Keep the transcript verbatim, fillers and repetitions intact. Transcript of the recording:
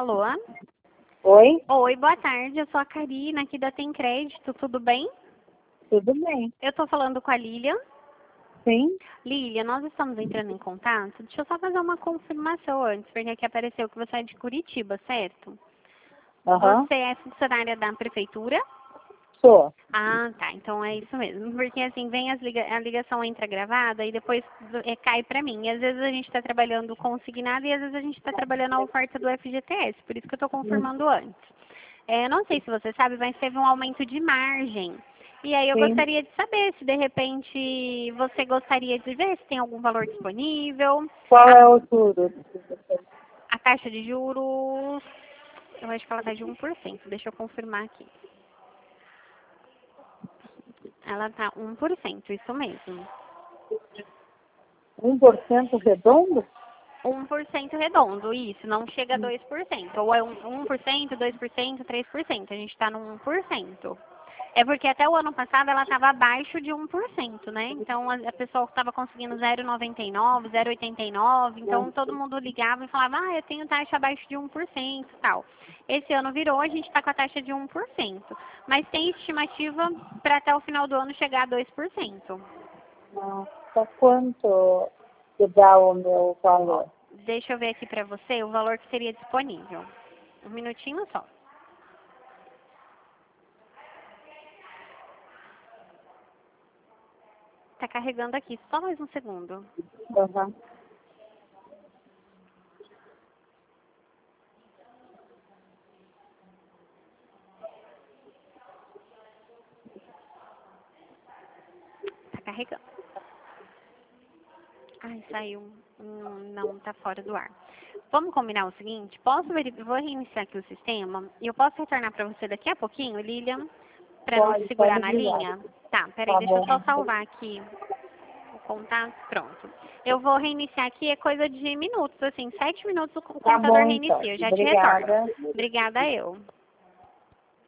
Alô? Oi? Oi, boa tarde. Eu sou a Karina, aqui da Tem Crédito. Tudo bem? Tudo bem? Eu tô falando com a Lilian. Sim? Lilian, nós estamos entrando em contato. Deixa eu só fazer uma confirmação antes, porque aqui apareceu que você é de Curitiba, certo? Aham. Você é funcionária da prefeitura? Sou. Ah, tá. Então é isso mesmo. Porque assim, vem as liga a ligação entra gravada e depois é, cai pra mim. E às vezes a gente tá trabalhando consignado e às vezes a gente tá trabalhando a oferta do F G T S. Por isso que eu tô confirmando antes. É, não sei se você sabe, mas teve um aumento de margem. E aí eu Sim. gostaria de saber se de repente você gostaria de ver se tem algum valor disponível. Qual A, é o tudo? a taxa de juros, eu acho que ela tá de um por cento. Deixa eu confirmar aqui. Ela tá um por cento, isso mesmo. Um por cento redondo? Um por cento redondo, isso, não chega a dois por cento. Ou é um um por cento, dois por cento, três por cento. A gente está no um por cento. É porque até o ano passado ela estava abaixo de um por cento, né? Então a, a pessoa estava conseguindo zero vírgula noventa e nove, zero vírgula oitenta e nove, então todo mundo ligava e falava, ah, eu tenho taxa abaixo de um por cento e tal. Esse ano virou, a gente está com a taxa de um por cento. Mas tem estimativa para até o final do ano chegar a dois por cento. Nossa, quanto que dá o meu valor? Deixa eu ver aqui para você o valor que seria disponível. Um minutinho só. Tá carregando aqui, só mais um segundo. Aham. Tá carregando. Ai, saiu. Hum, não, tá fora do ar. Vamos combinar o seguinte? Posso verificar? Vou reiniciar aqui o sistema e eu posso retornar para você daqui a pouquinho, Lilian, para não te Pode, segurar pode na ligar. linha? Tá, peraí, Tá deixa eu bom. só salvar aqui o contato. Pronto. Eu vou reiniciar aqui, é coisa de minutos, assim, sete minutos o Tá computador bom, então. reinicia. Eu já te retorno. Obrigada. Obrigada eu.